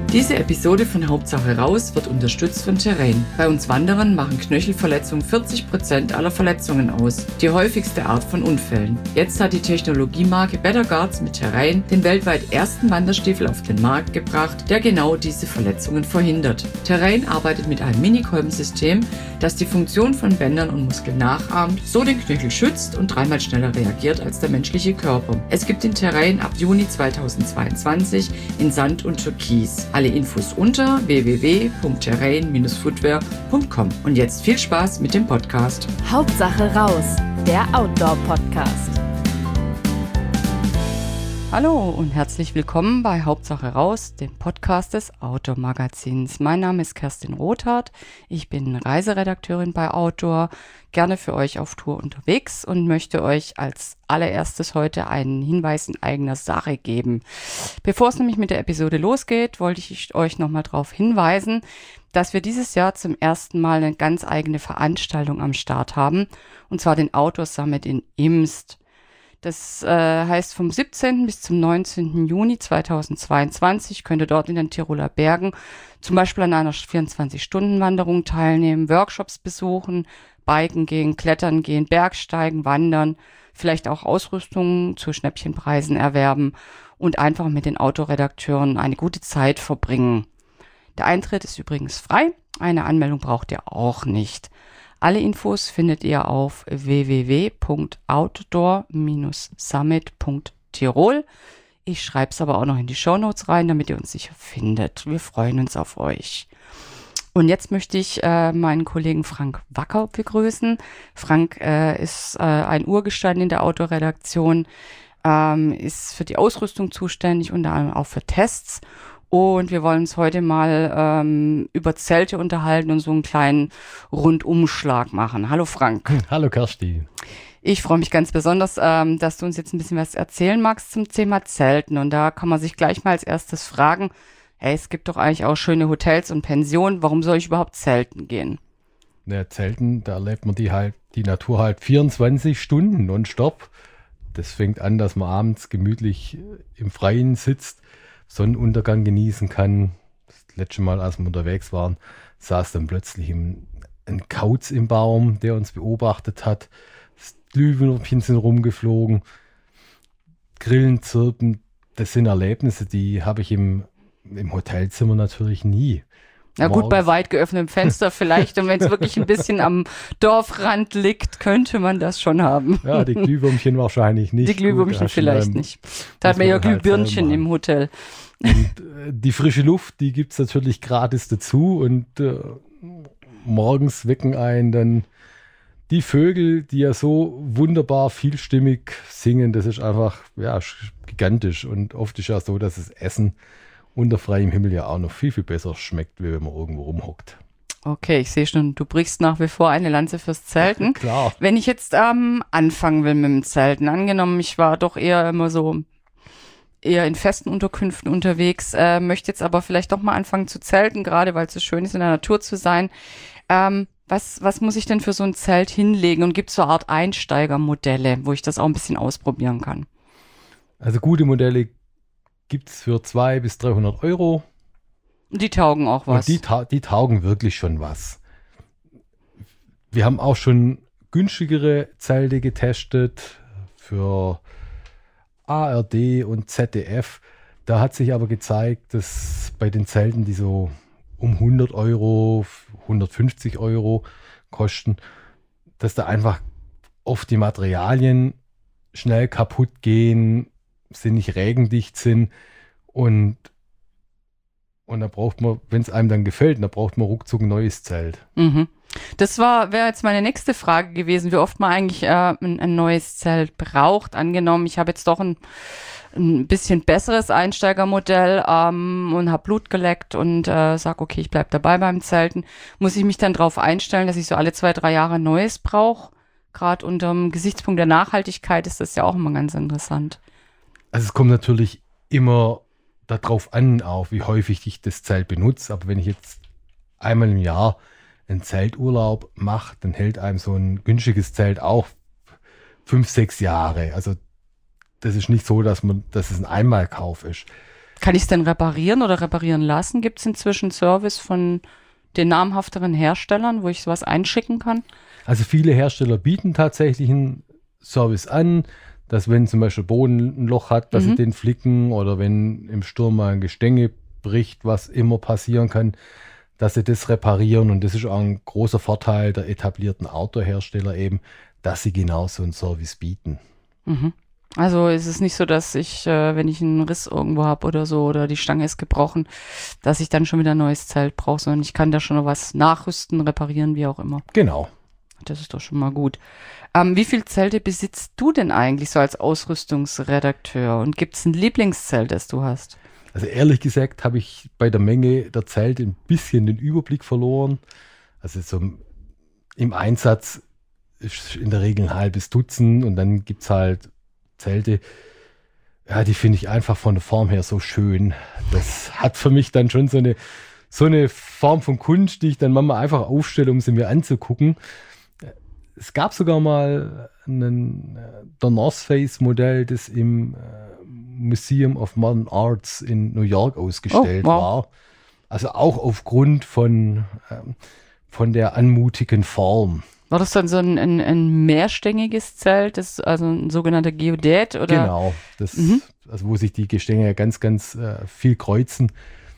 Diese Episode von Hauptsache raus wird unterstützt von Terrain. Bei uns Wanderern machen Knöchelverletzungen 40% aller Verletzungen aus, die häufigste Art von Unfällen. Jetzt hat die Technologiemarke Better Guards mit Terrain den weltweit ersten Wanderstiefel auf den Markt gebracht, der genau diese Verletzungen verhindert. Terrain arbeitet mit einem Minikolbensystem, das die Funktion von Bändern und Muskeln nachahmt, so den Knöchel schützt und 3-mal schneller reagiert als der menschliche Körper. Es gibt den Terrain ab Juni 2022 in Sand und Türkis. Alle Infos unter www.terrain-footwear.com. Und jetzt viel Spaß mit dem Podcast. Hauptsache raus, der Outdoor-Podcast. Hallo und herzlich willkommen bei Hauptsache raus, dem Podcast des Outdoor-Magazins. Mein Name ist Kerstin Rothardt, ich bin Reiseredakteurin bei Outdoor, gerne für euch auf Tour unterwegs und möchte euch als allererstes heute einen Hinweis in eigener Sache geben. Bevor es nämlich mit der Episode losgeht, wollte ich euch nochmal darauf hinweisen, dass wir dieses Jahr zum ersten Mal eine ganz eigene Veranstaltung am Start haben, und zwar den Outdoor Summit in Imst. Das heißt, vom 17. bis zum 19. Juni 2022 könnt ihr dort in den Tiroler Bergen zum Beispiel an einer 24-Stunden-Wanderung teilnehmen, Workshops besuchen, Biken gehen, Klettern gehen, Bergsteigen, wandern, vielleicht auch Ausrüstung zu Schnäppchenpreisen erwerben und einfach mit den Outdoor-Redakteuren eine gute Zeit verbringen. Der Eintritt ist übrigens frei, eine Anmeldung braucht ihr auch nicht. Alle Infos findet ihr auf www.outdoor-summit.tirol. Ich schreibe es aber auch noch in die Shownotes rein, damit ihr uns sicher findet. Wir freuen uns auf euch. Und jetzt möchte ich meinen Kollegen Frank Wacker begrüßen. Frank ist ein Urgestein in der Outdoor-Redaktion, ist für die Ausrüstung zuständig, unter anderem auch für Tests. Und wir wollen uns heute mal über Zelte unterhalten und so einen kleinen Rundumschlag machen. Hallo Frank. Hallo Kersti. Ich freue mich ganz besonders, dass du uns jetzt ein bisschen was erzählen magst zum Thema Zelten. Und da kann man sich gleich mal als erstes fragen, hey, es gibt doch eigentlich auch schöne Hotels und Pensionen, warum soll ich überhaupt zelten gehen? Ja, Zelten, da erlebt man die Natur halt 24 Stunden nonstop. Das fängt an, dass man abends gemütlich im Freien sitzt, Sonnenuntergang genießen kann. Das letzte Mal, als wir unterwegs waren, saß dann plötzlich ein Kauz im Baum, der uns beobachtet hat. Glühwürmchen sind rumgeflogen, Grillen zirpen. Das sind Erlebnisse, die habe ich im Hotelzimmer natürlich nie. Na gut, bei weit geöffnetem Fenster vielleicht. Und wenn es wirklich ein bisschen am Dorfrand liegt, könnte man das schon haben. Ja, die Glühwürmchen wahrscheinlich nicht. Die Glühwürmchen vielleicht nicht. Da hat man ja Glühbirnchen im Hotel. Und die frische Luft, die gibt es natürlich gratis dazu. Und morgens wecken einen dann die Vögel, die ja so wunderbar vielstimmig singen. Das ist einfach gigantisch. Und oft ist ja so, dass das Essen unter freiem Himmel ja auch noch viel, viel besser schmeckt, wie wenn man irgendwo rumhockt. Okay, ich sehe schon, du brichst nach wie vor eine Lanze fürs Zelten. Klar. Wenn ich jetzt anfangen will mit dem Zelten, angenommen, ich war doch eher in festen Unterkünften unterwegs, möchte jetzt aber vielleicht doch mal anfangen zu zelten, gerade weil es so schön ist, in der Natur zu sein. Was muss ich denn für so ein Zelt hinlegen? Und gibt es so eine Art Einsteigermodelle, wo ich das auch ein bisschen ausprobieren kann? Also gute Modelle gibt es für 200 bis 300 Euro. Die taugen auch was. Und die taugen wirklich schon was. Wir haben auch schon günstigere Zelte getestet für ARD und ZDF. Da hat sich aber gezeigt, dass bei den Zelten, die so um 100 Euro, 150 Euro kosten, dass da einfach oft die Materialien schnell kaputt gehen, sie nicht regendicht sind und da braucht man, wenn es einem dann gefällt, da braucht man ruckzuck ein neues Zelt. Mhm. Das wäre jetzt meine nächste Frage gewesen, wie oft man eigentlich ein neues Zelt braucht. Angenommen, ich habe jetzt doch ein bisschen besseres Einsteigermodell und habe Blut geleckt und sage, okay, ich bleibe dabei beim Zelten. Muss ich mich dann darauf einstellen, dass ich so alle 2-3 Jahre ein neues brauche? Gerade unter dem Gesichtspunkt der Nachhaltigkeit ist das ja auch immer ganz interessant. Also es kommt natürlich immer darauf an, auch wie häufig ich das Zelt benutze. Aber wenn ich jetzt einmal im Jahr einen Zelturlaub mache, dann hält einem so ein günstiges Zelt auch 5-6 Jahre. Also das ist nicht so, dass es ein Einmalkauf ist. Kann ich es denn reparieren oder reparieren lassen? Gibt es inzwischen Service von den namhafteren Herstellern, wo ich sowas einschicken kann? Also viele Hersteller bieten tatsächlich einen Service an, dass wenn zum Beispiel Boden ein Loch hat, dass sie den flicken, oder wenn im Sturm mal ein Gestänge bricht, was immer passieren kann, dass sie das reparieren. Und das ist auch ein großer Vorteil der etablierten Outdoor-Hersteller eben, dass sie genau so einen Service bieten. Mhm. Also ist es nicht so, dass ich, wenn ich einen Riss irgendwo habe oder so, oder die Stange ist gebrochen, dass ich dann schon wieder ein neues Zelt brauche, sondern ich kann da schon noch was nachrüsten, reparieren, wie auch immer. Genau. Das ist doch schon mal gut. Wie viele Zelte besitzt du denn eigentlich so als Ausrüstungsredakteur? Und gibt es ein Lieblingszelt, das du hast? Also ehrlich gesagt habe ich bei der Menge der Zelte ein bisschen den Überblick verloren. Also so im Einsatz ist in der Regel ein halbes Dutzend, und dann gibt es halt Zelte, ja, die finde ich einfach von der Form her so schön. Das hat für mich dann schon so eine Form von Kunst, die ich dann manchmal einfach aufstelle, um sie mir anzugucken. Es gab sogar mal der North Face Modell, das im Museum of Modern Arts in New York ausgestellt war. Also auch aufgrund von der anmutigen Form. War das dann so ein mehrstängiges Zelt, also ein sogenannter Geodät? Oder? Genau, also wo sich die Gestänge ganz, ganz viel kreuzen,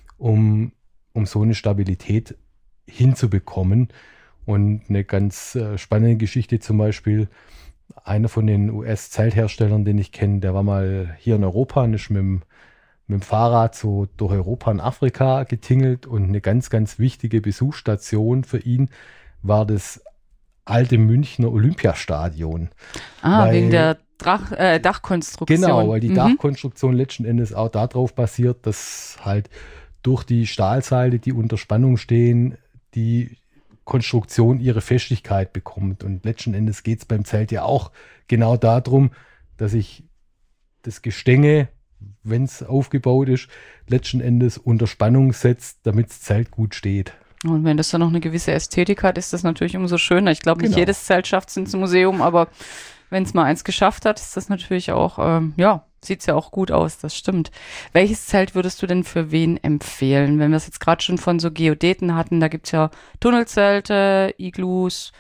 um so eine Stabilität hinzubekommen. Und eine ganz spannende Geschichte zum Beispiel, einer von den US-Zeltherstellern, den ich kenne, der war mal hier in Europa und ist mit dem Fahrrad so durch Europa und Afrika getingelt, und eine ganz, ganz wichtige Besuchsstation für ihn war das alte Münchner Olympiastadion. Wegen der Dachkonstruktion. Genau, weil die Dachkonstruktion letzten Endes auch darauf basiert, dass halt durch die Stahlseile, die unter Spannung stehen, die Konstruktion ihre Festigkeit bekommt. Und letzten Endes geht es beim Zelt ja auch genau darum, dass ich das Gestänge, wenn es aufgebaut ist, letzten Endes unter Spannung setzt, damit das Zelt gut steht. Und wenn das dann noch eine gewisse Ästhetik hat, ist das natürlich umso schöner. Ich glaube, nicht jedes Zelt schafft es ins Museum, aber wenn es mal eins geschafft hat, ist das natürlich auch, sieht es ja auch gut aus, das stimmt. Welches Zelt würdest du denn für wen empfehlen? Wenn wir es jetzt gerade schon von so Geodäten hatten, da gibt es ja Tunnelzelte, Iglus,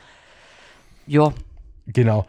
ja. Genau.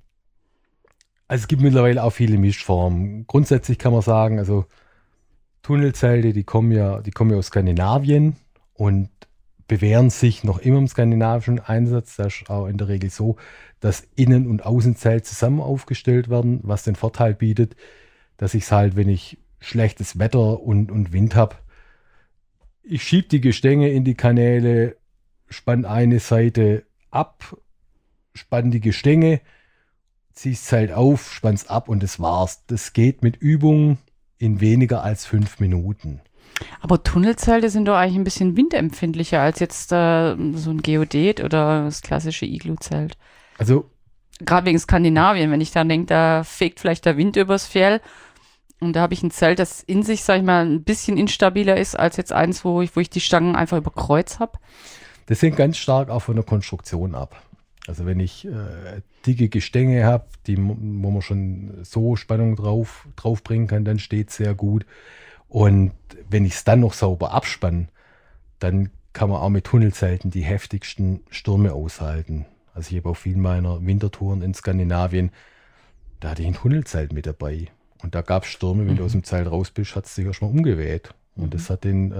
Also es gibt mittlerweile auch viele Mischformen. Grundsätzlich kann man sagen, also Tunnelzelte, die kommen ja aus Skandinavien und bewähren sich noch immer im skandinavischen Einsatz. Das ist auch in der Regel so, dass Innen- und Außenzelt zusammen aufgestellt werden, was den Vorteil bietet, dass ich es halt, wenn ich schlechtes Wetter und Wind habe, ich schiebe die Gestänge in die Kanäle, spann eine Seite ab, spann die Gestänge, ziehe das Zelt auf, spann es ab, und das war's. Das geht mit Übung in weniger als 5 Minuten. Aber Tunnelzelte sind doch eigentlich ein bisschen windempfindlicher als jetzt so ein Geodät oder das klassische Iglu-Zelt. Also gerade wegen Skandinavien, wenn ich dann denke, da fegt vielleicht der Wind übers Fjell, und da habe ich ein Zelt, das in sich, sag ich mal, ein bisschen instabiler ist als jetzt eins, wo ich die Stangen einfach über Kreuz habe. Das hängt ganz stark auch von der Konstruktion ab. Also wenn ich dicke Gestänge habe, wo man schon so Spannung drauf bringen kann, dann steht es sehr gut. Und wenn ich es dann noch sauber abspanne, dann kann man auch mit Tunnelzelten die heftigsten Stürme aushalten. Also ich habe auf vielen meiner Wintertouren in Skandinavien, da hatte ich ein Tunnelzelt mit dabei. Und da gab es Stürme, wenn du aus dem Zelt raus bist, hat es sich erstmal umgeweht. Und das hat dem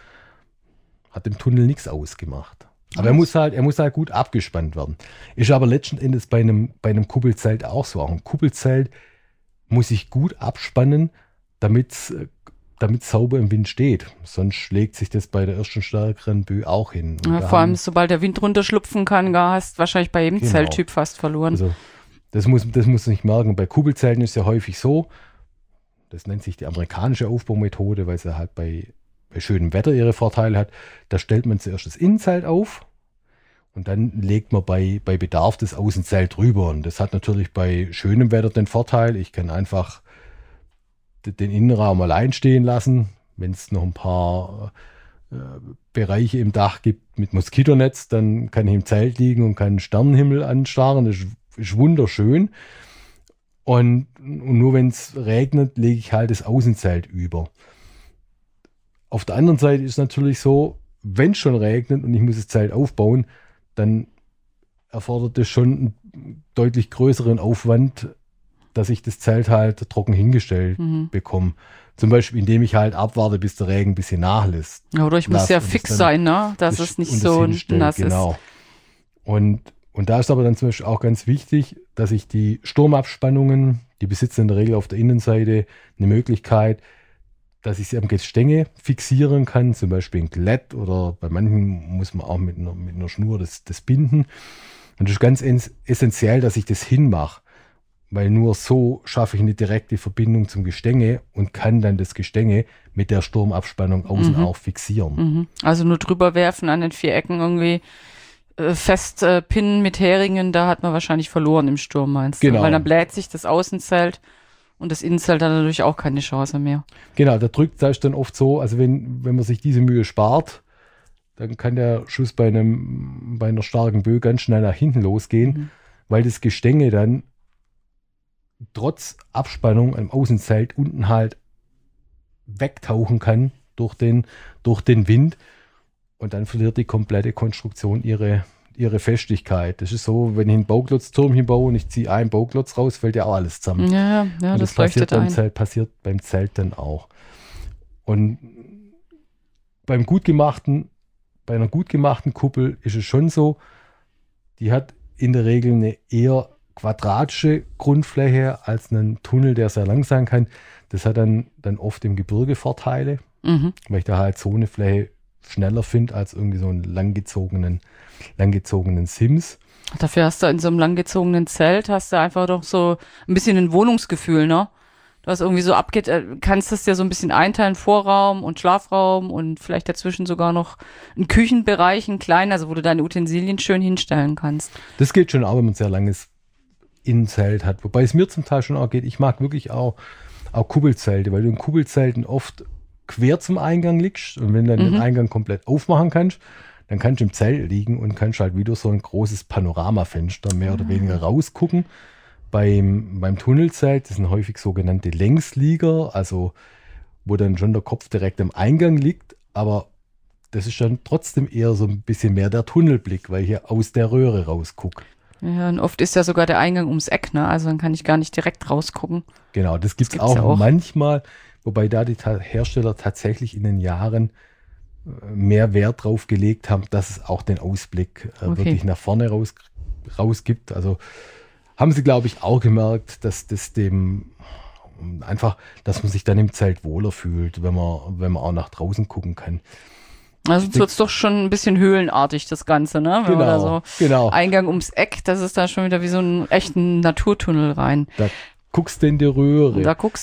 Tunnel nichts ausgemacht. Aber er muss halt gut abgespannt werden. Ist aber letzten Endes bei einem Kuppelzelt auch so. Auch ein Kuppelzelt muss ich gut abspannen, damit es sauber im Wind steht. Sonst schlägt sich das bei der ersten stärkeren Böe auch hin. Ja, vor allem, sobald der Wind runterschlupfen kann, hast du wahrscheinlich bei jedem Zelttyp fast verloren. Also das muss man nicht merken. Bei Kuppelzelten ist es ja häufig so, das nennt sich die amerikanische Aufbaumethode, weil sie halt bei schönem Wetter ihre Vorteile hat. Da stellt man zuerst das Innenzelt auf und dann legt man bei Bedarf das Außenzelt drüber. Und das hat natürlich bei schönem Wetter den Vorteil, ich kann einfach den Innenraum allein stehen lassen. Wenn es noch ein paar Bereiche im Dach gibt mit Moskitonetz, dann kann ich im Zelt liegen und kann den Sternenhimmel anstarren. Das ist wunderschön. Und nur wenn es regnet, lege ich halt das Außenzelt über. auf der anderen Seite ist es natürlich so, wenn es schon regnet und ich muss das Zelt aufbauen, dann erfordert es schon einen deutlich größeren Aufwand, dass ich das Zelt halt trocken hingestellt bekomme. Zum Beispiel, indem ich halt abwarte, bis der Regen ein bisschen nachlässt. Ja, oder ich muss ja fix sein, ne? Dass es nicht so nass ist. Genau. Und da ist aber dann zum Beispiel auch ganz wichtig, dass ich die Sturmabspannungen, die besitzen in der Regel auf der Innenseite eine Möglichkeit, dass ich sie am Gestänge fixieren kann, zum Beispiel ein Klett oder bei manchen muss man auch mit einer Schnur das binden. Und das ist ganz essentiell, dass ich das hinmache, weil nur so schaffe ich eine direkte Verbindung zum Gestänge und kann dann das Gestänge mit der Sturmabspannung außen auch fixieren. Also nur drüber werfen an den 4 Ecken irgendwie festpinnen mit Heringen, da hat man wahrscheinlich verloren im Sturm, meinst du? Genau. Weil dann bläht sich das Außenzelt und das Innenzelt hat natürlich auch keine Chance mehr. Genau, da ist dann oft so, also wenn man sich diese Mühe spart, dann kann der Schuss bei einer starken Böe ganz schnell nach hinten losgehen, weil das Gestänge dann trotz Abspannung am Außenzelt unten halt wegtauchen kann durch den Wind und dann verliert die komplette Konstruktion ihre Festigkeit. Das ist so, wenn ich einen Bauklotzturm hinbaue und ich ziehe einen Bauklotz raus, fällt ja auch alles zusammen. Ja, und das leuchtet ein. Passiert beim Zelt dann auch. Und bei einer gut gemachten Kuppel ist es schon so, die hat in der Regel eine eher quadratische Grundfläche als einen Tunnel, der sehr lang sein kann. Das hat dann oft im Gebirge Vorteile, weil ich da halt so eine Fläche schneller finde als irgendwie so einen langgezogenen Sims. Dafür hast du in so einem langgezogenen Zelt einfach doch so ein bisschen ein Wohnungsgefühl, ne? Du hast irgendwie so kannst das dir so ein bisschen einteilen, Vorraum und Schlafraum und vielleicht dazwischen sogar noch einen Küchenbereich, einen kleinen, also wo du deine Utensilien schön hinstellen kannst. Das geht schon auch, wenn man ein sehr langes Innenzelt hat. Wobei es mir zum Teil schon auch geht, ich mag wirklich auch Kuppelzelte, weil du in Kuppelzelten oft quer zum Eingang liegst und wenn du dann den Eingang komplett aufmachen kannst, dann kannst du im Zelt liegen und kannst halt wieder so ein großes Panoramafenster mehr oder weniger rausgucken. Beim Tunnelzelt, das sind häufig sogenannte Längslieger, also wo dann schon der Kopf direkt am Eingang liegt, aber das ist dann trotzdem eher so ein bisschen mehr der Tunnelblick, weil ich hier aus der Röhre rausgucke. Ja, und oft ist ja sogar der Eingang ums Eck, ne? Also dann kann ich gar nicht direkt rausgucken. Genau, das gibt's auch manchmal, wobei da die Hersteller tatsächlich in den Jahren mehr Wert drauf gelegt haben, dass es auch den Ausblick wirklich nach vorne raus gibt. Also haben sie, glaube ich, auch gemerkt, dass das dass man sich dann im Zelt wohler fühlt, wenn man auch nach draußen gucken kann. Also es wird doch schon ein bisschen höhlenartig, das Ganze, ne? Wenn man da so Eingang ums Eck, das ist da schon wieder wie so einen echten Naturtunnel rein. Da guckst du in die Röhre.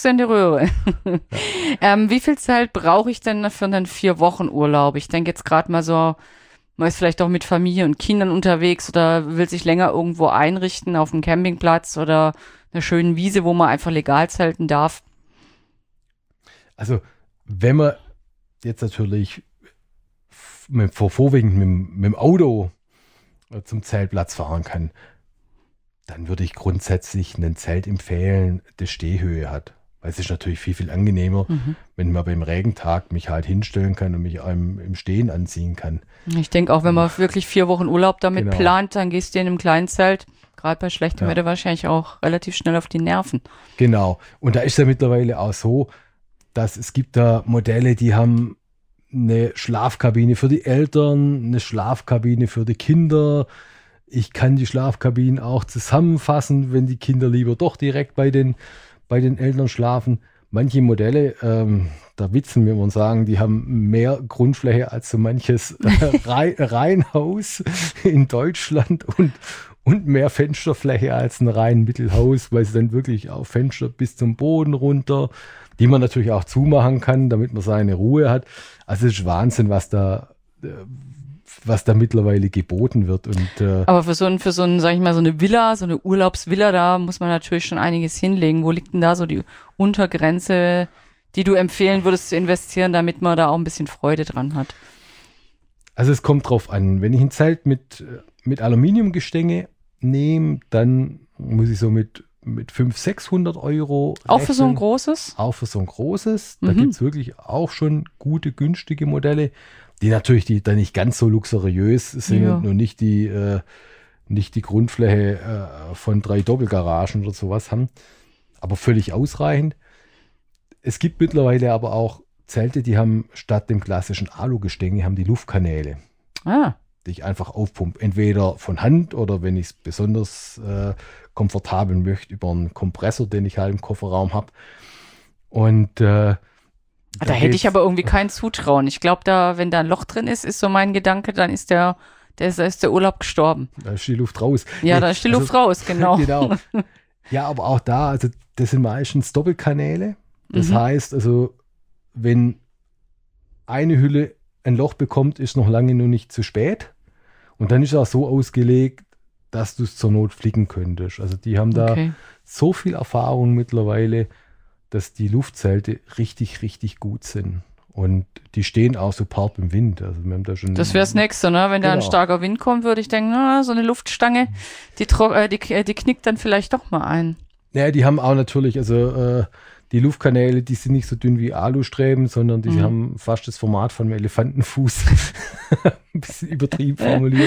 Ja. Wie viel Zeit brauche ich denn für einen 4-Wochen-Urlaub? Ich denke jetzt gerade mal so, man ist vielleicht auch mit Familie und Kindern unterwegs oder will sich länger irgendwo einrichten auf einem Campingplatz oder einer schönen Wiese, wo man einfach legal zelten darf. Also wenn man jetzt natürlich vorwiegend mit dem Auto zum Zeltplatz fahren kann, dann würde ich grundsätzlich ein Zelt empfehlen, das Stehhöhe hat. Weil es ist natürlich viel, viel angenehmer, wenn man beim Regentag mich halt hinstellen kann und mich im Stehen anziehen kann. Ich denke auch, wenn man wirklich 4 Wochen Urlaub damit plant, dann gehst du in einem kleinen Zelt, gerade bei schlechtem Wetter wahrscheinlich auch relativ schnell auf die Nerven. Genau. Und da ist ja mittlerweile auch so, dass es gibt da Modelle, die haben eine Schlafkabine für die Eltern, eine Schlafkabine für die Kinder. Ich kann die Schlafkabinen auch zusammenfassen, wenn die Kinder lieber doch direkt bei den Eltern schlafen. Manche Modelle, da witzen wir und sagen, die haben mehr Grundfläche als so manches Reihenhaus in Deutschland und mehr Fensterfläche als ein Reihenmittelhaus, weil sie dann wirklich auch Fenster bis zum Boden runter, die man natürlich auch zumachen kann, damit man seine Ruhe hat. Also es ist Wahnsinn, was da mittlerweile geboten wird. Aber für so ein, sag ich mal, so eine Villa, so eine Urlaubsvilla, da muss man natürlich schon einiges hinlegen. Wo liegt denn da so die Untergrenze, die du empfehlen würdest zu investieren, damit man da auch ein bisschen Freude dran hat? Also es kommt drauf an. Wenn ich ein Zelt mit Aluminiumgestänge nehme, dann muss ich so mit mit 500, 600 Euro Auch für so ein rechnen. großes? Auch für so ein großes. Da gibt es wirklich auch schon gute, günstige Modelle, die natürlich dann nicht ganz so luxuriös sind Ja. und nur nicht die Grundfläche von 3 Doppelgaragen oder sowas haben. Aber völlig ausreichend. Es gibt mittlerweile aber auch Zelte, die haben statt dem klassischen Alugestänge haben die Luftkanäle, Ah, die ich einfach aufpumpe. Entweder von Hand oder wenn ich es besonders komfortabel möchte, über einen Kompressor, den ich halt im Kofferraum habe. Und da hätte ich geht's- aber irgendwie kein Zutrauen. Ich glaube, wenn da ein Loch drin ist so mein Gedanke, dann ist der Urlaub gestorben. Da ist die Luft raus. Ja, Nee, da ist die also- Luft raus, genau. Genau. Ja, aber auch da, also das sind meistens Doppelkanäle. Das Mhm. heißt, also wenn eine Hülle ein Loch bekommt, ist noch lange noch nicht zu spät. Und dann ist er auch so ausgelegt, dass du es zur Not flicken könntest. Also die haben da Okay. so viel Erfahrung mittlerweile, dass die Luftzelte richtig, richtig gut sind. Und die stehen auch superb im Wind. Also wir haben da schon Das wäre das Nächste, ne? Wenn da ein Genau. starker Wind kommt, würde ich denken, na, so eine Luftstange, die knickt dann vielleicht doch mal ein. Ja, die haben auch natürlich, also die Luftkanäle, die sind nicht so dünn wie Alustreben, sondern die haben fast das Format von einem Elefantenfuß. Ein bisschen übertrieben formuliert.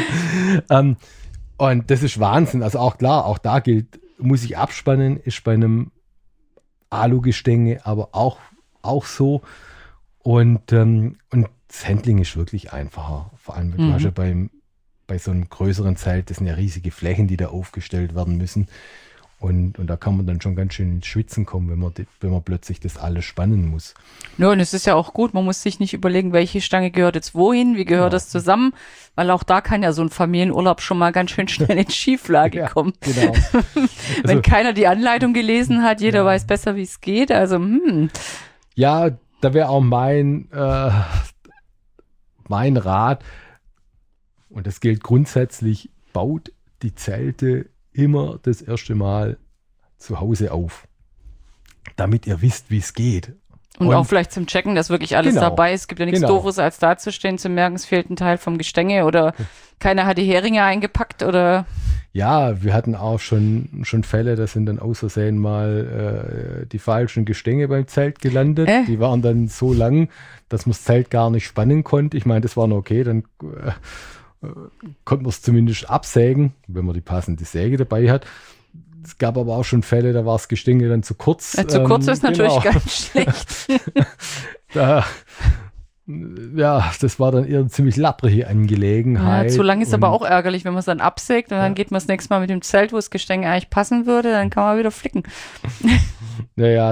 Und das ist Wahnsinn. Also auch klar, auch da gilt, muss ich abspannen, ist bei einem Alugestänge aber auch so. Und das Handling ist wirklich einfacher. Vor allem, du hast ja bei so einem größeren Zelt, das sind ja riesige Flächen, die da aufgestellt werden müssen. Und da kann man dann schon ganz schön ins Schwitzen kommen, wenn man plötzlich das alles spannen muss. Ja, und es ist ja auch gut, man muss sich nicht überlegen, welche Stange gehört jetzt wohin, wie gehört das zusammen, weil auch da kann ja so ein Familienurlaub schon mal ganz schön schnell in Schieflage Ja, kommen. genau. Wenn keiner die Anleitung gelesen hat, jeder weiß besser, wie es geht, also Ja, da wäre auch mein Rat, und das gilt grundsätzlich, baut die Zelte immer das erste Mal zu Hause auf, damit ihr wisst, wie es geht. Und auch vielleicht zum Checken, dass wirklich alles Genau. dabei ist. Es gibt ja nichts Genau. Doofes, als dazustehen, zu merken, es fehlt ein Teil vom Gestänge oder keiner hat die Heringe eingepackt oder. Ja, wir hatten auch schon Fälle, da sind dann aus Versehen mal die falschen Gestänge beim Zelt gelandet. Die waren dann so lang, dass man das Zelt gar nicht spannen konnte. Ich meine, das war noch okay, dann konnte man es zumindest absägen, wenn man die passende Säge dabei hat. Es gab aber auch schon Fälle, da war das Gestänge dann zu kurz. Zu kurz ist natürlich genau. ganz schlecht. Das war dann eher eine ziemlich lapprige Angelegenheit. Ja, zu lang ist Und aber auch ärgerlich, wenn man es dann absägt und dann geht man das nächste Mal mit dem Zelt, wo das Gestänge eigentlich passen würde, dann kann man wieder flicken. Naja,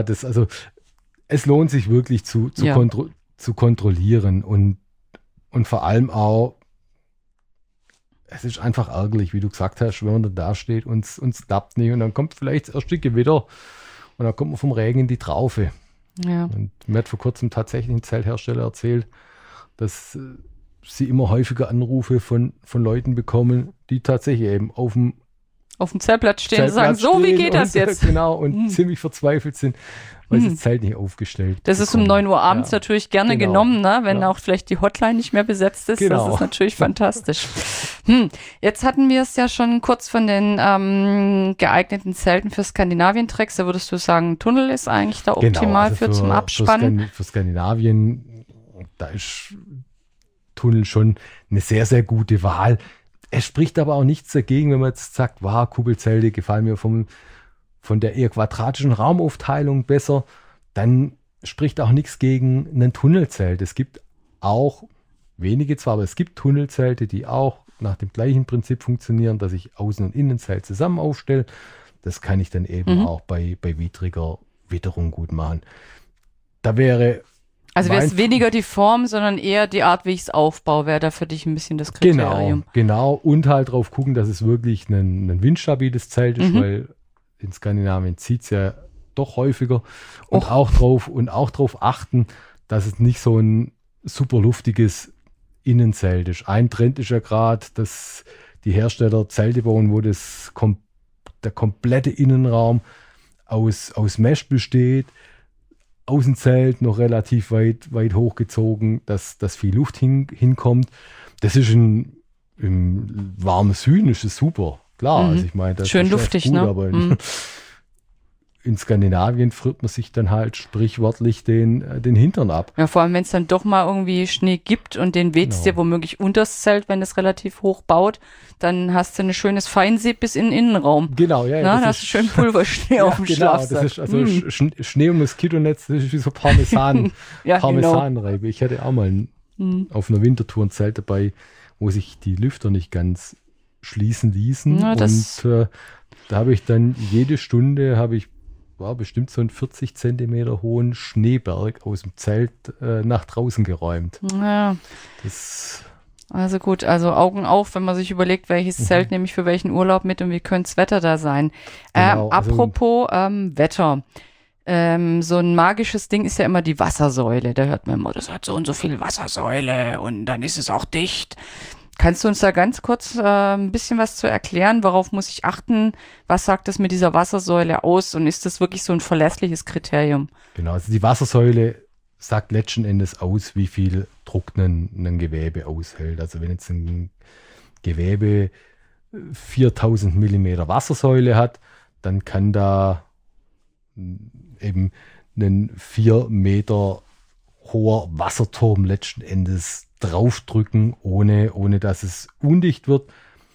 es lohnt sich wirklich zu kontrollieren und vor allem auch, es ist einfach ärgerlich, wie du gesagt hast, wenn man dann da steht und es klappt nicht und dann kommt vielleicht das erste Gewitter und dann kommt man vom Regen in die Traufe. Ja. Und mir hat vor kurzem tatsächlich ein Zelthersteller erzählt, dass sie immer häufiger Anrufe von Leuten bekommen, die tatsächlich eben auf dem Zeltplatz stehen und sagen, Zeltplatz so, wie stehen geht das und, jetzt? Genau, und ziemlich verzweifelt sind, weil sie das Zelt nicht aufgestellt Das ist um bekommen. 9 Uhr abends Ja. natürlich gerne Genau. genommen, ne? Wenn Ja. auch vielleicht die Hotline nicht mehr besetzt ist. Genau. Das ist natürlich fantastisch. Jetzt hatten wir es ja schon kurz von den geeigneten Zelten für Skandinavien-Tracks. Da würdest du sagen, Tunnel ist eigentlich da optimal also für zum Abspannen. Für Skandinavien, da ist Tunnel schon eine sehr, sehr gute Wahl. Es spricht aber auch nichts dagegen, wenn man jetzt sagt, wow, Kuppelzelte gefallen mir von der eher quadratischen Raumaufteilung besser, dann spricht auch nichts gegen ein Tunnelzelt. Es gibt auch, wenige zwar, aber es gibt Tunnelzelte, die auch nach dem gleichen Prinzip funktionieren, dass ich Außen- und Innenzelt zusammen aufstelle. Das kann ich dann eben auch bei widriger Witterung gut machen. Da wäre Also wäre es weniger die Form, sondern eher die Art, wie ich es aufbaue, wäre da für dich ein bisschen das Kriterium. Genau. Und halt drauf gucken, dass es wirklich ein windstabiles Zelt ist, weil in Skandinavien zieht es ja doch häufiger. Und auch drauf achten, dass es nicht so ein super luftiges Innenzelt ist. Ein Trend ist ja gerade, dass die Hersteller Zelte bauen, wo der komplette Innenraum aus Mesh besteht. Außenzelt noch relativ weit hochgezogen, dass viel Luft hinkommt. Das ist im warmen Süden ist es super. Klar, also ich meine, das schön ist echt luftig, gut, ne? aber in Skandinavien friert man sich dann halt sprichwörtlich den Hintern ab. Ja, vor allem, wenn es dann doch mal irgendwie Schnee gibt und den weht's dir womöglich unters Zelt, wenn es relativ hoch baut, dann hast du ein schönes Feinsieb bis in den Innenraum. Genau, ja. Na, da hast du schön Pulverschnee auf dem Schlafsack. Das ist also Schnee- und Moskitonetz, das ist wie so Parmesanreibe. Ich hatte auch mal auf einer Wintertour ein Zelt dabei, wo sich die Lüfter nicht ganz schließen ließen. Ja, und da habe ich dann jede Stunde, war bestimmt so einen 40 Zentimeter hohen Schneeberg aus dem Zelt nach draußen geräumt. Ja. Also gut, also Augen auf, wenn man sich überlegt, welches Zelt nehme ich für welchen Urlaub mit und wie könnte das Wetter da sein. Genau, apropos Wetter. So ein magisches Ding ist ja immer die Wassersäule. Da hört man immer, das hat so und so viel Wassersäule und dann ist es auch dicht. Kannst du uns da ganz kurz ein bisschen was zu erklären? Worauf muss ich achten? Was sagt das mit dieser Wassersäule aus? Und ist das wirklich so ein verlässliches Kriterium? Genau, also die Wassersäule sagt letzten Endes aus, wie viel Druck ein Gewebe aushält. Also wenn jetzt ein Gewebe 4000 Millimeter Wassersäule hat, dann kann da eben ein 4 Meter hoher Wasserturm letzten Endes draufdrücken, ohne dass es undicht wird.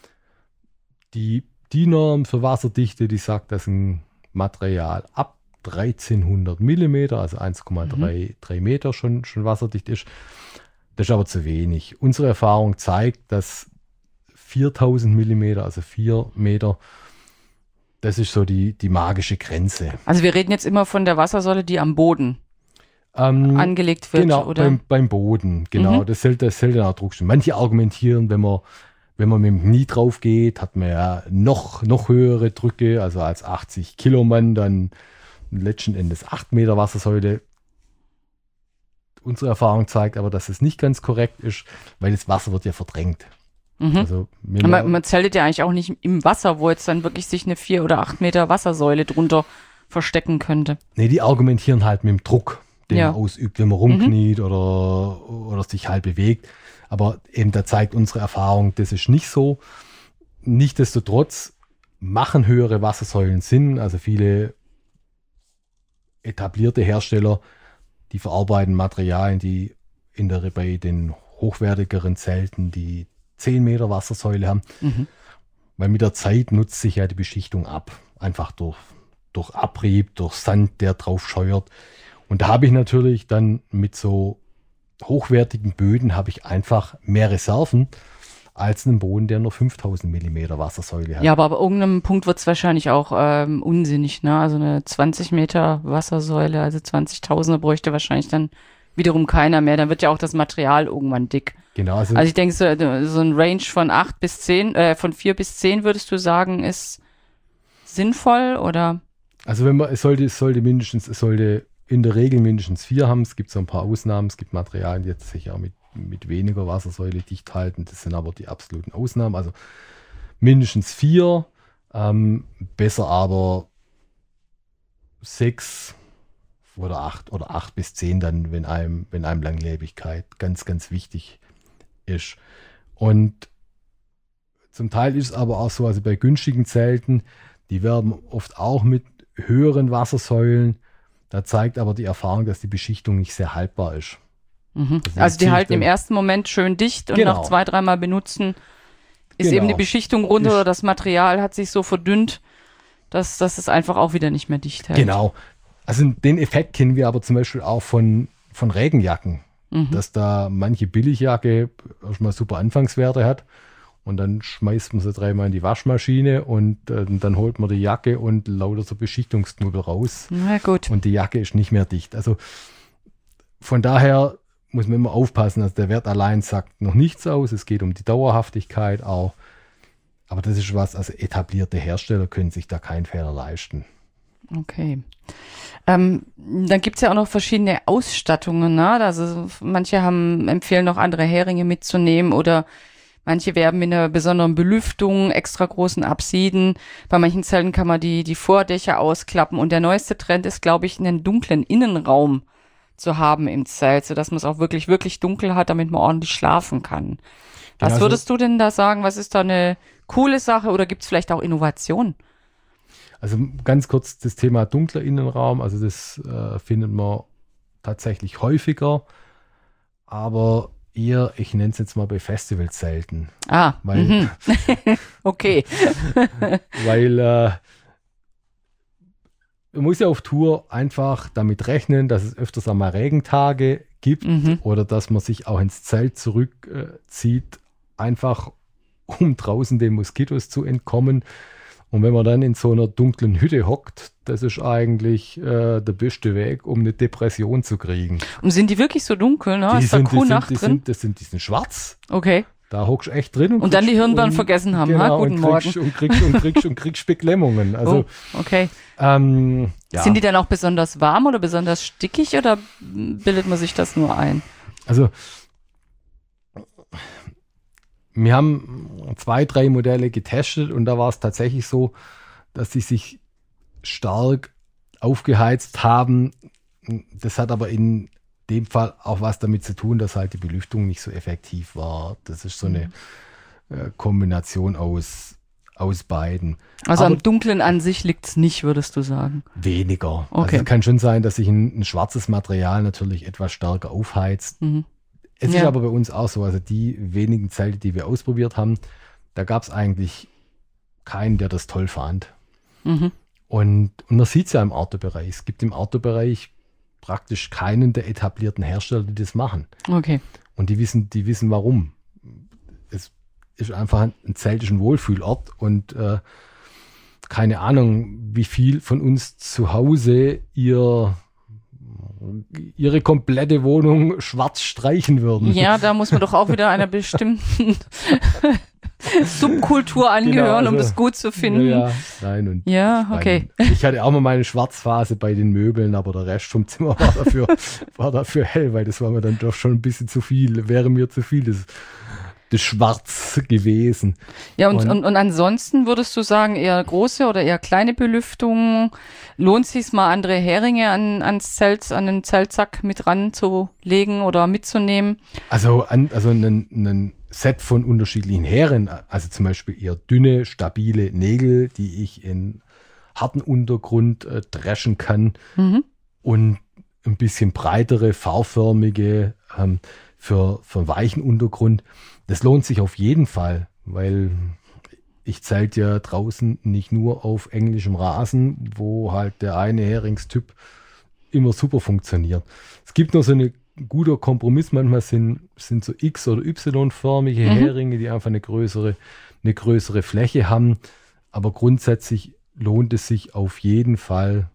Die Norm für Wasserdichte, die sagt, dass ein Material ab 1300 Millimeter, also 1,3 Meter schon wasserdicht ist. Das ist aber zu wenig. Unsere Erfahrung zeigt, dass 4000 Millimeter, also 4 Meter, das ist so die magische Grenze. Also wir reden jetzt immer von der Wassersäule, die am Boden angelegt wird, genau, oder? Beim Boden, genau. Das hält dann auch Druck. Manche argumentieren, wenn man mit dem Knie drauf geht, hat man ja noch höhere Drücke, also als 80 Kilo Mann dann letzten Endes 8 Meter Wassersäule. Unsere Erfahrung zeigt aber, dass es nicht ganz korrekt ist, weil das Wasser wird ja verdrängt. Also, man zeltet ja eigentlich auch nicht im Wasser, wo jetzt dann wirklich sich eine 4 oder 8 Meter Wassersäule drunter verstecken könnte. Nee, die argumentieren halt mit dem Druck, den man ausübt, wenn man rumkniet oder sich halt bewegt. Aber eben da zeigt unsere Erfahrung, das ist nicht so. Nichtsdestotrotz machen höhere Wassersäulen Sinn. Also viele etablierte Hersteller, die verarbeiten Materialien, die bei den hochwertigeren Zelten die 10 Meter Wassersäule haben. Weil mit der Zeit nutzt sich ja die Beschichtung ab. Einfach durch Abrieb, durch Sand, der drauf scheuert. Und da habe ich natürlich dann mit so hochwertigen Böden habe ich einfach mehr Reserven als einen Boden, der nur 5000 Millimeter Wassersäule hat. Ja, aber ab irgendeinem Punkt wird es wahrscheinlich auch unsinnig, ne? Also eine 20 Meter Wassersäule, also 20.000er bräuchte wahrscheinlich dann wiederum keiner mehr. Dann wird ja auch das Material irgendwann dick. Genau. Also ich denke, so ein Range von 4 bis 10 würdest du sagen, ist sinnvoll, oder? Also es sollte in der Regel mindestens 4 haben. Es gibt so ein paar Ausnahmen. Es gibt Materialien, die jetzt sich auch mit weniger Wassersäule dicht halten. Das sind aber die absoluten Ausnahmen. Also mindestens 4, besser aber 6 oder 8 bis 10 dann, wenn einem Langlebigkeit ganz, ganz wichtig ist. Und zum Teil ist es aber auch so, also bei günstigen Zelten, die werben oft auch mit höheren Wassersäulen. Da zeigt aber die Erfahrung, dass die Beschichtung nicht sehr haltbar ist. Also die halten im ersten Moment schön dicht und nach 2-3 Mal benutzen ist eben die Beschichtung runter oder das Material hat sich so verdünnt, dass es einfach auch wieder nicht mehr dicht hält. Genau. Also den Effekt kennen wir aber zum Beispiel auch von Regenjacken, dass da manche Billigjacke erstmal super Anfangswerte hat und dann schmeißt man sie 3-mal in die Waschmaschine und dann holt man die Jacke und lauter so Beschichtungsknubbel raus. Na gut. Und die Jacke ist nicht mehr dicht. Also von daher muss man immer aufpassen, also der Wert allein sagt noch nichts aus. Es geht um die Dauerhaftigkeit auch. Aber das ist was, also etablierte Hersteller können sich da keinen Fehler leisten. Okay. Dann gibt es ja auch noch verschiedene Ausstattungen, ne? Also manche empfehlen noch andere Heringe mitzunehmen oder manche werben mit einer besonderen Belüftung, extra großen Apsiden. Bei manchen Zelten kann man die Vordächer ausklappen. Und der neueste Trend ist, glaube ich, einen dunklen Innenraum zu haben im Zelt, sodass man es auch wirklich, wirklich dunkel hat, damit man ordentlich schlafen kann. Was würdest du denn da sagen? Was ist da eine coole Sache oder gibt es vielleicht auch Innovation? Also ganz kurz das Thema dunkler Innenraum, also das findet man tatsächlich häufiger, aber eher, ich nenne es jetzt mal bei Festivals selten. Weil, Okay. Weil man muss ja auf Tour einfach damit rechnen, dass es öfters einmal Regentage gibt oder dass man sich auch ins Zelt zurückzieht, einfach um draußen den Moskitos zu entkommen. Und wenn man dann in so einer dunklen Hütte hockt, das ist eigentlich der beste Weg, um eine Depression zu kriegen. Und sind die wirklich so dunkel? Ne? Ist da Kuhnacht drin? Die sind schwarz. Okay. Da hockst du echt drin. Und dann die Hirnbahn vergessen haben. Genau, Guten Morgen. Und kriegst Beklemmungen. Also, okay. Ja. Sind die dann auch besonders warm oder besonders stickig oder bildet man sich das nur ein? Also, wir haben 2, 3 Modelle getestet und da war es tatsächlich so, dass die sich stark aufgeheizt haben. Das hat aber in dem Fall auch was damit zu tun, dass halt die Belüftung nicht so effektiv war. Das ist so eine Kombination aus beiden. Also aber am Dunklen an sich liegt es nicht, würdest du sagen? Weniger. Okay. Also es kann schon sein, dass sich ein schwarzes Material natürlich etwas stärker aufheizt. Es ist aber bei uns auch so, also die wenigen Zelte, die wir ausprobiert haben, da gab es eigentlich keinen, der das toll fand. Und man sieht es ja im Outdoor-Bereich. Es gibt im Outdoor-Bereich praktisch keinen der etablierten Hersteller, die das machen. Okay. Und die wissen warum. Es ist einfach ein zeltischen Wohlfühlort und keine Ahnung, wie viel von uns zu Hause ihre komplette Wohnung schwarz streichen würden. Ja, da muss man doch auch wieder einer bestimmten Subkultur angehören, um das gut zu finden. Ja, nein. Und okay. Ich hatte auch mal meine Schwarzphase bei den Möbeln, aber der Rest vom Zimmer war dafür hell, weil das war mir dann doch schon ein bisschen zu viel, wäre mir zu viel, das Schwarz gewesen. Ja, und ansonsten würdest du sagen, eher große oder eher kleine Belüftung? Lohnt es sich mal, andere Heringe an den Zeltsack mit ranzulegen oder mitzunehmen? Also ein Set von unterschiedlichen Heringen, also zum Beispiel eher dünne, stabile Nägel, die ich in harten Untergrund dreschen kann und ein bisschen breitere, V-förmige für weichen Untergrund. Das lohnt sich auf jeden Fall, weil ich zelte ja draußen nicht nur auf englischem Rasen, wo halt der eine Heringstyp immer super funktioniert. Es gibt noch so ein guter Kompromiss, manchmal sind so X- oder Y-förmige Heringe, die einfach eine größere Fläche haben, aber grundsätzlich lohnt es sich auf jeden Fall,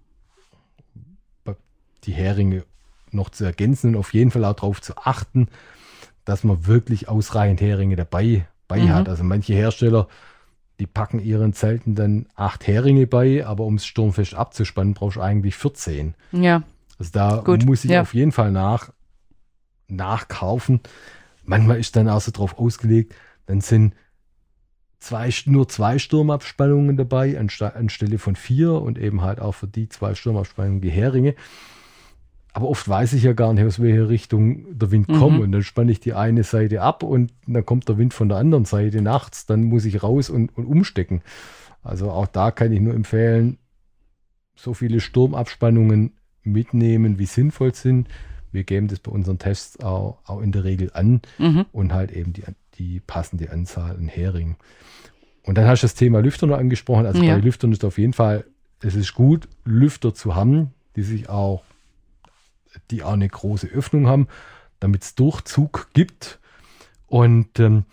die Heringe noch zu ergänzen und auf jeden Fall auch darauf zu achten, dass man wirklich ausreichend Heringe dabei hat. Also manche Hersteller, die packen ihren Zelten dann 8 Heringe bei, aber um es sturmfest abzuspannen, brauchst du eigentlich 14. Ja. Also da muss ich auf jeden Fall nachkaufen. Manchmal ist dann auch so drauf ausgelegt, dann sind nur 2 Sturmabspannungen dabei, anstelle von 4 und eben halt auch für die 2 Sturmabspannungen die Heringe. Aber oft weiß ich ja gar nicht, aus welcher Richtung der Wind kommt. Und dann spanne ich die eine Seite ab und dann kommt der Wind von der anderen Seite nachts. Dann muss ich raus und umstecken. Also auch da kann ich nur empfehlen, so viele Sturmabspannungen mitnehmen, wie sinnvoll sind. Wir geben das bei unseren Tests auch in der Regel an und halt eben die passende Anzahl an Heringen. Und dann hast du das Thema Lüfter noch angesprochen. Also bei Lüftern ist auf jeden Fall, es ist gut, Lüfter zu haben, die auch eine große Öffnung haben, damit es Durchzug gibt und im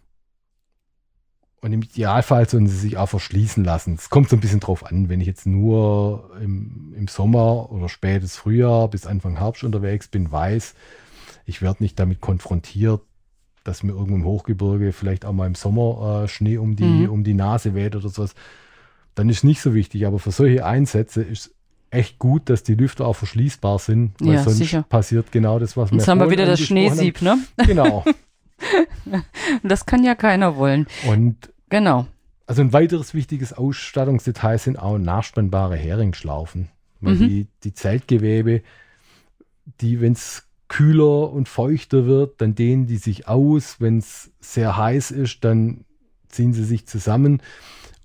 Idealfall sollen sie sich auch verschließen lassen. Es kommt so ein bisschen drauf an, wenn ich jetzt nur im Sommer oder spätes Frühjahr bis Anfang Herbst unterwegs bin, weiß, ich werde nicht damit konfrontiert, dass mir irgendwo im Hochgebirge vielleicht auch mal im Sommer Schnee um die Nase weht oder sowas, dann ist nicht so wichtig. Aber für solche Einsätze ist echt gut, dass die Lüfter auch verschließbar sind, weil sonst passiert genau das, was wir jetzt haben wir wieder das Schneesieb, ne? Genau. Das kann ja keiner wollen. Und genau. Also ein weiteres wichtiges Ausstattungsdetail sind auch nachspannbare Heringsschlaufen. Weil die Zeltgewebe, wenn es kühler und feuchter wird, dann dehnen die sich aus. Wenn es sehr heiß ist, dann ziehen sie sich zusammen.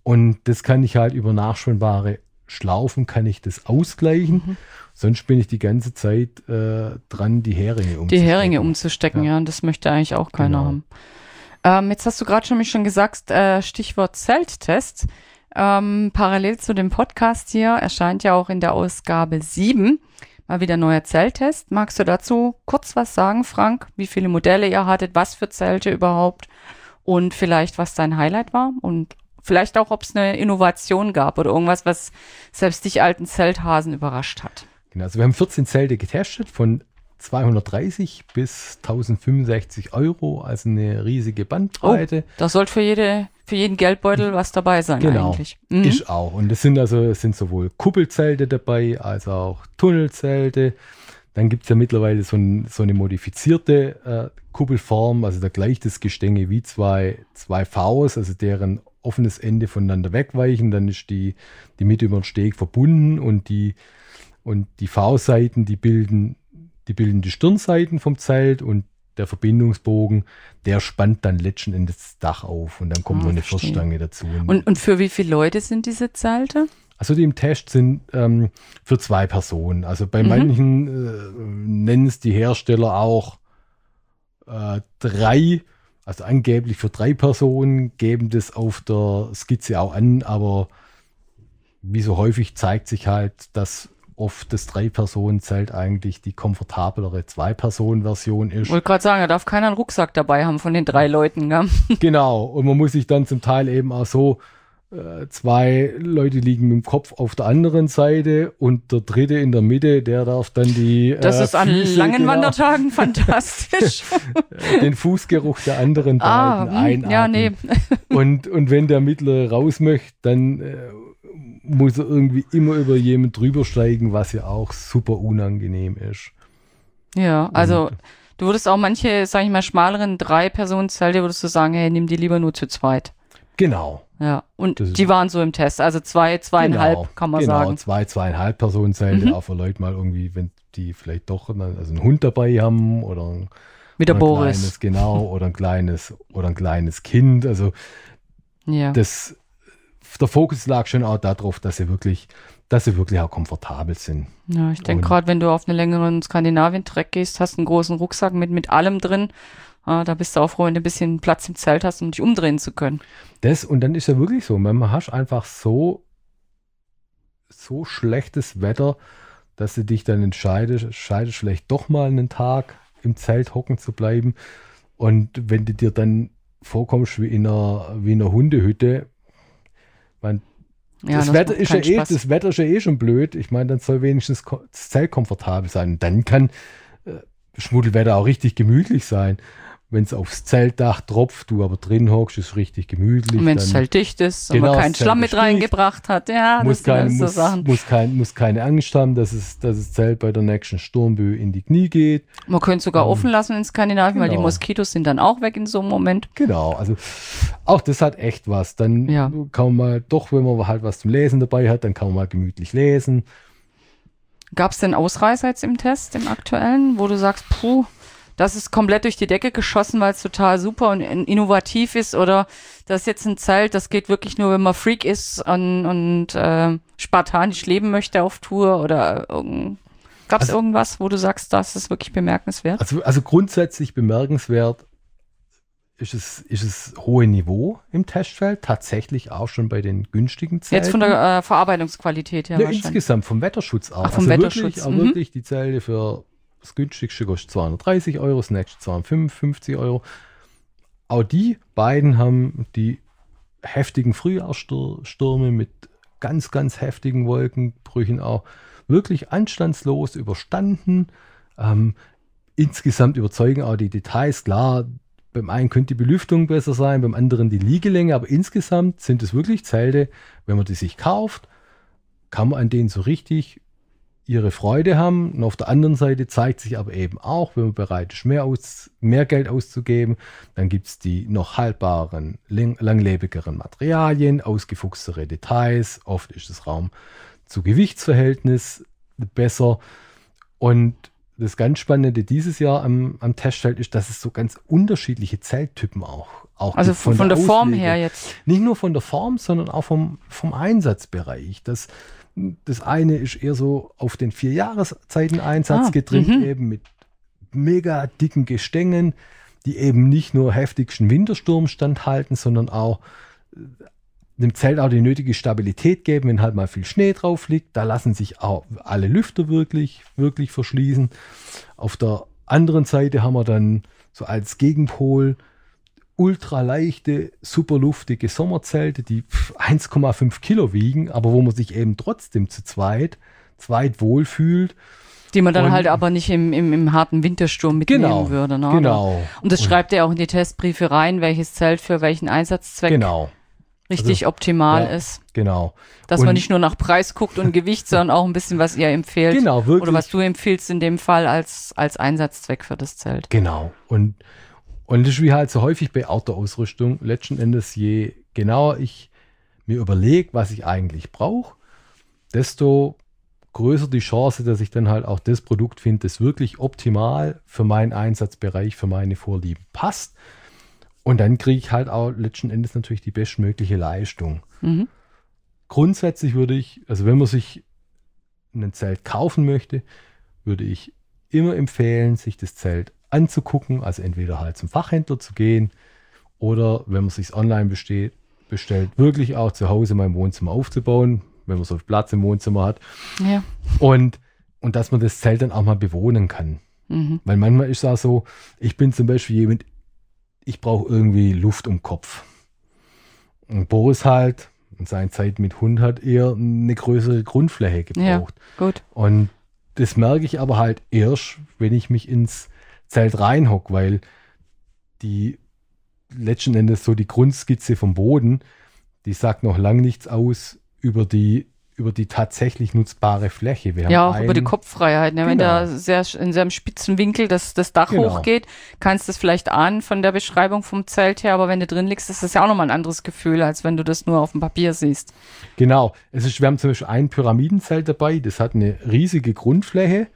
Und das kann ich halt über nachschwimmbare Schlaufen kann ich das ausgleichen. Sonst bin ich die ganze Zeit dran, die Heringe umzustecken. Die Heringe umzustecken, ja. Und das möchte eigentlich auch keiner haben. Jetzt hast du gerade schon gesagt, Stichwort Zelttest. Parallel zu dem Podcast hier erscheint ja auch in der Ausgabe 7 mal wieder ein neuer Zelttest. Magst du dazu kurz was sagen, Frank? Wie viele Modelle ihr hattet, was für Zelte überhaupt und vielleicht, was dein Highlight war und vielleicht auch, ob es eine Innovation gab oder irgendwas, was selbst dich alten Zelthasen überrascht hat. Genau, also wir haben 14 Zelte getestet, von 230 bis 1065 €, also eine riesige Bandbreite. Oh, da sollte für jeden Geldbeutel was dabei sein eigentlich. Genau, ist auch. Und es sind sowohl Kuppelzelte dabei, als auch Tunnelzelte. Dann gibt es ja mittlerweile so eine modifizierte Kuppelform, also da gleicht das Gestänge wie zwei Vs, also deren offenes Ende voneinander wegweichen. Dann ist die Mitte über den Steg verbunden und die V-Seiten, die bilden die Stirnseiten vom Zelt und der Verbindungsbogen, der spannt dann letzten Endes das Dach auf und dann kommt noch eine Firststange dazu. Und für wie viele Leute sind diese Zelte? Also die im Test sind für 2 Personen. Also bei manchen nennen es die Hersteller auch 3, also angeblich für 3 Personen, geben das auf der Skizze auch an, aber wie so häufig zeigt sich halt, dass oft das 3-Personen-Zelt eigentlich die komfortablere 2-Personen-Version ist. Ich wollte gerade sagen, da darf keiner einen Rucksack dabei haben von den 3 Leuten, gell? Genau, und man muss sich dann zum Teil eben auch so 2 Leute liegen mit dem Kopf auf der anderen Seite und der dritte in der Mitte, der darf dann die Das ist an langen Wandertagen fantastisch. Den Fußgeruch der anderen beiden einatmen. Ja, nee. Und wenn der Mittlere raus möchte, dann muss er irgendwie immer über jemanden drüber steigen, was ja auch super unangenehm ist. Ja, also du würdest auch manche, sag ich mal, schmaleren 3-Personen-Zelte, würdest du sagen, hey, nimm die lieber nur zu zweit. Genau. Ja, und die waren so im Test, also 2,5 kann man sagen. Genau, 2,5 Personenzelte, auch für Leute mal irgendwie, wenn die vielleicht doch einen Hund dabei haben oder mit der Boris. Oder ein kleines Kind. Also der Fokus lag schon auch darauf, dass sie wirklich auch komfortabel sind. Ja, ich denke gerade, wenn du auf einen längeren Skandinavien-Trek gehst, hast einen großen Rucksack mit allem drin. Da bist du auch froh, wenn du ein bisschen Platz im Zelt hast, um dich umdrehen zu können. Und dann ist ja wirklich so, man hast einfach so schlechtes Wetter, dass du dich dann entscheidest, vielleicht doch mal einen Tag im Zelt hocken zu bleiben. Und wenn du dir dann vorkommst wie in einer Hundehütte, das Wetter ist ja schon blöd. Ich meine, dann soll wenigstens das Zelt komfortabel sein. Und dann kann Schmuddelwetter auch richtig gemütlich sein. Wenn es aufs Zeltdach tropft, du aber drin hockst, ist richtig gemütlich. Und wenn es halt dicht ist und man keinen Schlamm mit reingebracht hat, das sind so Sachen. Muss keine Angst haben, dass das Zelt bei der nächsten Sturmböe in die Knie geht. Man könnte es sogar offen lassen in Skandinavien, weil die Moskitos sind dann auch weg in so einem Moment. Genau, also auch das hat echt was. Dann kann man mal, doch wenn man halt was zum Lesen dabei hat, dann kann man mal gemütlich lesen. Gab es denn Ausreißer jetzt im Test, im aktuellen, wo du sagst, das ist komplett durch die Decke geschossen, weil es total super und innovativ ist, oder das ist jetzt ein Zelt, das geht wirklich nur, wenn man Freak ist und spartanisch leben möchte auf Tour, oder gab es irgendwas, wo du sagst, das ist wirklich bemerkenswert? Also grundsätzlich bemerkenswert ist es hohe Niveau im Testfeld, tatsächlich auch schon bei den günstigen Zelten. Jetzt von der Verarbeitungsqualität her wahrscheinlich. Insgesamt vom Wetterschutz auch. Vom Wetterschutz. Wirklich die Zelte für das günstigste kostet 230 €, das nächste 255 €. Auch die beiden haben die heftigen Frühjahrsstürme mit ganz, ganz heftigen Wolkenbrüchen auch wirklich anstandslos überstanden. Insgesamt überzeugen auch die Details. Klar, beim einen könnte die Belüftung besser sein, beim anderen die Liegelänge, aber insgesamt sind es wirklich Zelte, wenn man die sich kauft, kann man an denen so richtig ihre Freude haben. Und auf der anderen Seite zeigt sich aber eben auch, wenn man bereit ist, mehr Geld auszugeben, dann gibt es die noch haltbaren, langlebigeren Materialien, ausgefuchstere Details. Oft ist das Raum zu Gewichtsverhältnis besser. Und das ganz Spannende dieses Jahr am Testzelt ist, dass es so ganz unterschiedliche Zelttypen auch Also gibt von der Form Auslegung. her jetzt. Nicht nur von der Form, sondern auch vom Einsatzbereich. Das eine ist eher so auf den 4 Jahreszeiten-Einsatz getrimmt, eben mit mega dicken Gestängen, die eben nicht nur heftigsten Wintersturm standhalten, sondern auch dem Zelt auch die nötige Stabilität geben, wenn halt mal viel Schnee drauf liegt. Da lassen sich auch alle Lüfter wirklich verschließen. Auf der anderen Seite haben wir dann so als Gegenpol ultraleichte, super luftige Sommerzelte, die 1,5 Kilo wiegen, aber wo man sich eben trotzdem zu zweit wohlfühlt. Die man dann halt aber nicht im harten Wintersturm mitnehmen würde. Ne? Genau. Und das schreibt er auch in die Testbriefe rein, welches Zelt für welchen Einsatzzweck richtig optimal ist. Genau. Dass man nicht nur nach Preis guckt und Gewicht, sondern auch ein bisschen, was ihr empfehlt. Genau, wirklich. Oder was du empfiehlst in dem Fall als Einsatzzweck für das Zelt. Genau. Und das ist wie halt so häufig bei Outdoor-Ausrüstung. Letzten Endes, je genauer ich mir überlege, was ich eigentlich brauche, desto größer die Chance, dass ich dann halt auch das Produkt finde, das wirklich optimal für meinen Einsatzbereich, für meine Vorlieben passt. Und dann kriege ich halt auch letzten Endes natürlich die bestmögliche Leistung. Mhm. Grundsätzlich würde ich, also wenn man sich ein Zelt kaufen möchte, würde ich immer empfehlen, sich das Zelt anzugucken, also entweder halt zum Fachhändler zu gehen oder wenn man es sich online bestellt, wirklich auch zu Hause mein Wohnzimmer aufzubauen, wenn man so viel Platz im Wohnzimmer hat. Ja. Und dass man das Zelt dann auch mal bewohnen kann. Mhm. Weil manchmal ist es auch so, ich bin zum Beispiel jemand, ich brauche irgendwie Luft im Kopf. Und Boris halt, in seiner Zeit mit Hund, hat eher eine größere Grundfläche gebraucht. Ja, gut. Und das merke ich aber halt erst, wenn ich mich ins Zelt reinhocke, weil die letzten Endes so die Grundskizze vom Boden, die sagt noch lang nichts aus über die tatsächlich nutzbare Fläche. Wir haben ja, auch über die Kopffreiheit. Ne? Wenn Genau. da in sehr einem spitzen Winkel das Dach Genau. hochgeht, kannst du das vielleicht ahnen von der Beschreibung vom Zelt her, aber wenn du drin liegst, ist das ja auch nochmal ein anderes Gefühl, als wenn du das nur auf dem Papier siehst. Genau. Wir haben zum Beispiel ein Pyramidenzelt dabei, das hat eine riesige Grundfläche,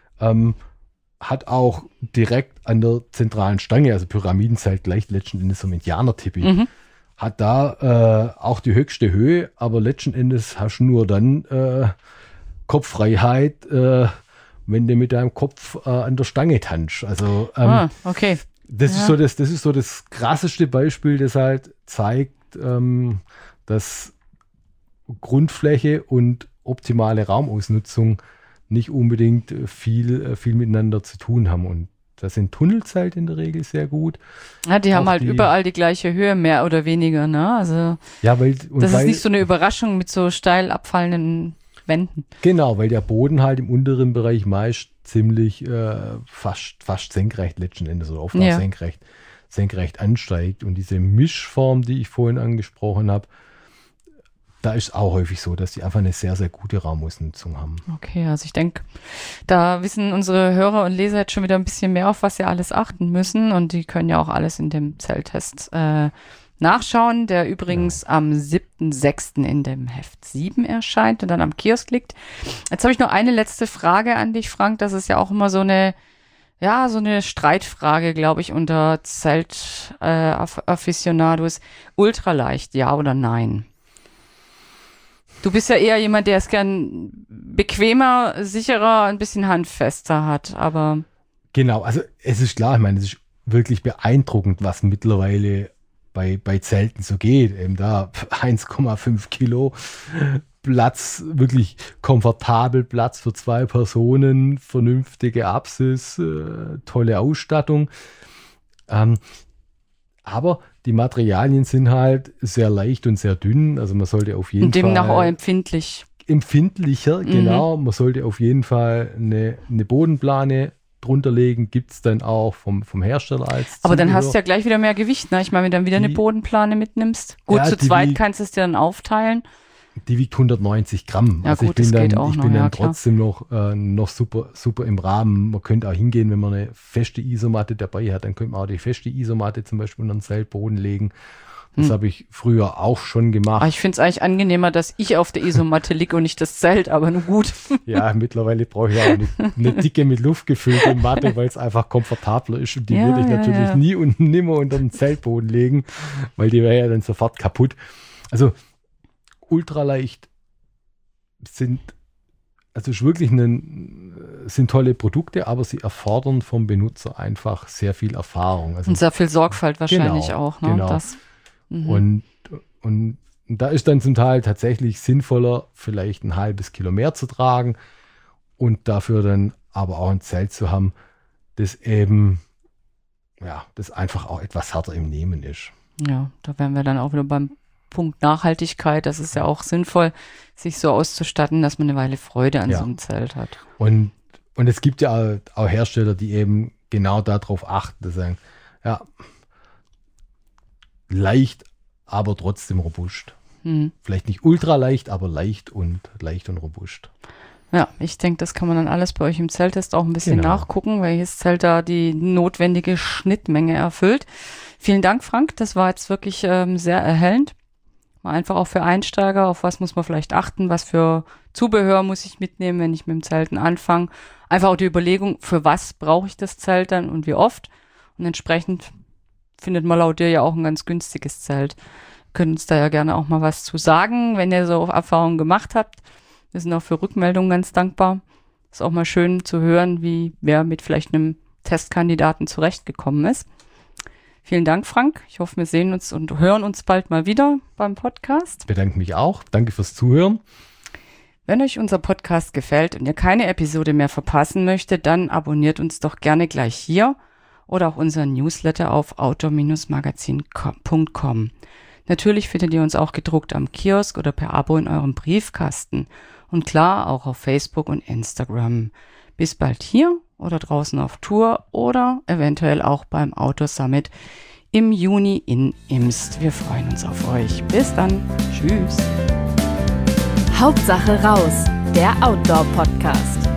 hat auch direkt an der zentralen Stange, also Pyramidenzelt gleich letzten Endes so ein Indianer-Tippi. Mhm. Hat da auch die höchste Höhe, aber letzten Endes hast du nur dann Kopffreiheit, wenn du mit deinem Kopf an der Stange tanzt. Also okay. das ist so das krasseste Beispiel, das halt zeigt, dass Grundfläche und optimale Raumausnutzung nicht unbedingt viel miteinander zu tun haben. Und da sind Tunnelzelte in der Regel sehr gut. Ja, die haben Auch halt überall die gleiche Höhe, mehr oder weniger, ne? Also Ja, ist nicht so eine Überraschung mit so steil abfallenden Wänden. Genau, weil der Boden halt im unteren Bereich meist ziemlich fast senkrecht letzten Endes oder oft auch senkrecht ansteigt. Und diese Mischform, die ich vorhin angesprochen habe, da ist es auch häufig so, dass die einfach eine sehr, sehr gute Raumausnutzung haben. Okay, also ich denke, da wissen unsere Hörer und Leser jetzt schon wieder ein bisschen mehr, auf was sie alles achten müssen. Und die können ja auch alles in dem Zelttest nachschauen, der übrigens am 7.6. in dem Heft 7 erscheint und dann am Kiosk liegt. Jetzt habe ich noch eine letzte Frage an dich, Frank. Das ist ja auch immer so eine Streitfrage, glaube ich, unter Zelt-Afficionados. Ultraleicht, ja oder nein? Du bist ja eher jemand, der es gern bequemer, sicherer, ein bisschen handfester hat, aber... Genau, also es ist klar, ich meine, es ist wirklich beeindruckend, was mittlerweile bei Zelten so geht. Eben da 1,5 Kilo Platz, wirklich komfortabel Platz für 2 Personen, vernünftige Apsis, tolle Ausstattung. Aber die Materialien sind halt sehr leicht und sehr dünn. Also man sollte auf jeden Fall... Und demnach auch empfindlicher, genau. Man sollte auf jeden Fall eine Bodenplane drunter legen. Gibt es dann auch vom Hersteller als Aber dann Zubehör. hast du ja gleich wieder mehr Gewicht, ne? Ich meine, wenn du dann wieder eine Bodenplane mitnimmst. Gut, Ja, zu die zweit wiegt- kannst du es dir dann aufteilen. Die wiegt 190 Gramm. Ja, Also gut, ich das bin geht dann, auch ich noch, bin ja, dann klar. trotzdem noch super im Rahmen. Man könnte auch hingehen, wenn man eine feste Isomatte dabei hat, dann könnte man auch die feste Isomatte zum Beispiel unter den Zeltboden legen. Das habe ich früher auch schon gemacht. Aber ich finde es eigentlich angenehmer, dass ich auf der Isomatte liege und nicht das Zelt, aber nur gut. Ja, mittlerweile brauche ich auch eine dicke mit Luft gefüllte Matte, weil es einfach komfortabler ist. Und die würde ich natürlich nie und nimmer unter den Zeltboden legen, weil die wäre ja dann sofort kaputt. Also ultraleicht sind tolle Produkte, aber sie erfordern vom Benutzer einfach sehr viel Erfahrung. Also, und sehr viel Sorgfalt wahrscheinlich auch. Ne? Genau. Und da ist dann zum Teil tatsächlich sinnvoller, vielleicht ein halbes Kilo mehr zu tragen und dafür dann aber auch ein Zelt zu haben, das eben, das einfach auch etwas härter im Nehmen ist. Ja, da wären wir dann auch wieder beim Punkt Nachhaltigkeit. Das ist ja auch sinnvoll, sich so auszustatten, dass man eine Weile Freude an so einem Zelt hat. Und es gibt ja auch Hersteller, die eben genau darauf achten, dass sagen, leicht, aber trotzdem robust. Vielleicht nicht ultra leicht, aber leicht und robust. Ja, ich denke, das kann man dann alles bei euch im Zelttest auch ein bisschen nachgucken, welches Zelt da die notwendige Schnittmenge erfüllt. Vielen Dank, Frank. Das war jetzt wirklich sehr erhellend. Mal einfach auch für Einsteiger, auf was muss man vielleicht achten, was für Zubehör muss ich mitnehmen, wenn ich mit dem Zelten anfange. Einfach auch die Überlegung, für was brauche ich das Zelt dann und wie oft. Und entsprechend findet man laut dir ja auch ein ganz günstiges Zelt. Könnt uns da ja gerne auch mal was zu sagen, wenn ihr so Erfahrungen gemacht habt. Wir sind auch für Rückmeldungen ganz dankbar. Ist auch mal schön zu hören, wie wer mit vielleicht einem Testkandidaten zurechtgekommen ist. Vielen Dank, Frank. Ich hoffe, wir sehen uns und hören uns bald mal wieder beim Podcast. Ich bedanke mich auch. Danke fürs Zuhören. Wenn euch unser Podcast gefällt und ihr keine Episode mehr verpassen möchtet, dann abonniert uns doch gerne gleich hier oder auch unseren Newsletter auf outdoor-magazin.com. Natürlich findet ihr uns auch gedruckt am Kiosk oder per Abo in eurem Briefkasten. Und klar, auch auf Facebook und Instagram. Bis bald hier oder draußen auf Tour oder eventuell auch beim Outdoor Summit im Juni in Imst. Wir freuen uns auf euch. Bis dann. Tschüss. Hauptsache raus, der Outdoor-Podcast.